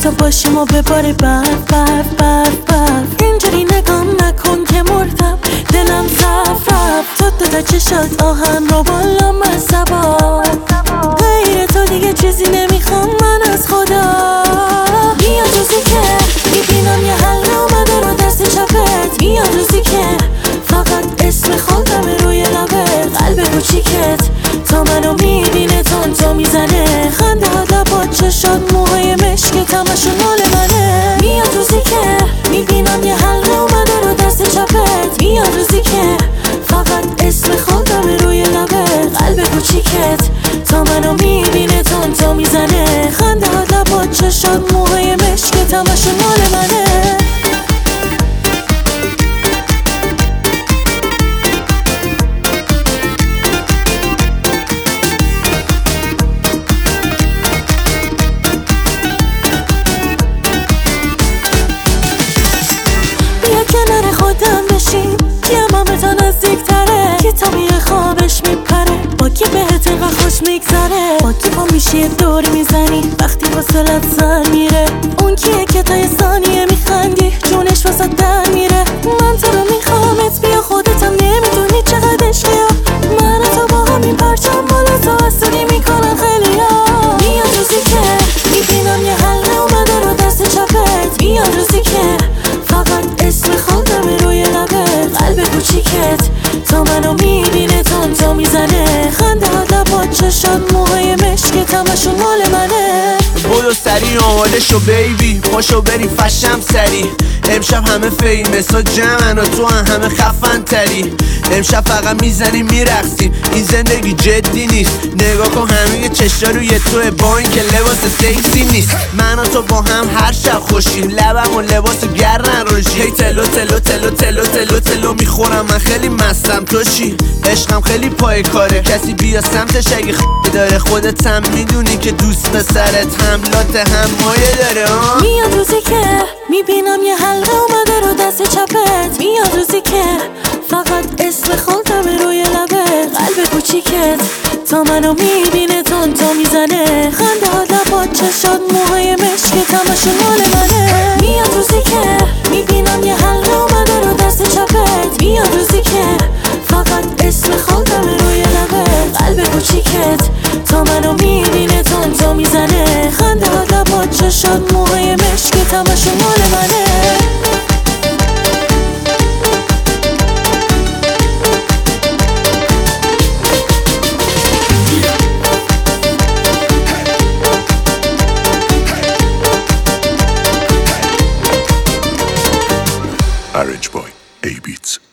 تو باشیم و بباره برف اینجوری نگام نکن که مردم دلم رفت تو تا چشات آهن رو بالا مصبا غیر تو دیگه چیزی نمیخوام من از خدا میاد روزی که میبینم یه حل اومده رو دست چپت میاد روزی که فقط اسم خودم روی لبت قلب کوچیکت تا منو میبینه تون میزنه خنده ها لبات چشات موهای مشکت همشون مال منه میاد روزی که میبینم یه حل اومده رو دست چپت میاد روزی که فقط اسم خودم روی لبت قلب کوچیکت تا منو میبینه تون میزنه خنده ها لبات چشات موهای مشکت همشون مال منه کنار خودم بشیم یه تا نزدیک تره که تا میه خوابش میپره با کی بهت اینقدر خوش میگذره با کی پا میشی یه دور میزنی وقتی واسلت سر میره اون کیه که تا یه ثانیه میخندی جونش واسه در میره من تو رو میخوامت بیا خودتم نمیدونی چقدر عشقی من تو با همین پرچم بالا تو حسودی میکنن خیلی ها میاد روزی که میبینم یه حل اومده رو دست چپت میاد روزی که فقط اسم خودم روی لبت قلب کوچیکت تا منو میبینه تون میزنه خنده ها لبات چشات موهای مشکت همشون مال منه بودو سری آماده شو بیبی پاشو بریم فشم سری امشب همه فیمس ها جمعن و تو همه خفن تری امشب فقط میزنیم میرقصیم این زندگی جدی نیست نگاه کن همه چشا روی توه با این که لباس سکسی نیست من و تو با هم هر شب خوشیم لبم و لباس گرن روشی هی تلو میخورم من خیلی مستم تو چی عشقم خیلی پای کاره کسی بیا سمتش اگه داره خودت هم میدونی که دوست پسرت حملات هم مایه داره میاد روزی که میبینم یه حل اومده رو دست چپت میاد روزی که فقط اسم خودم روی لبت قلب کوچیکت تا منو میبینه تون میزنه خنده ها لبات چشات موهای مشکت همشون مال منه میاد روزی که میبینم یه حل اومده رو دست چپت میاد روزی که فقط اسم خودم روی لبت قلب کوچیکت تا منو میبینه تون میزنه خنده ها لبات چشات موهای مشکت همشون مال منه Orange Boy, A-Beats.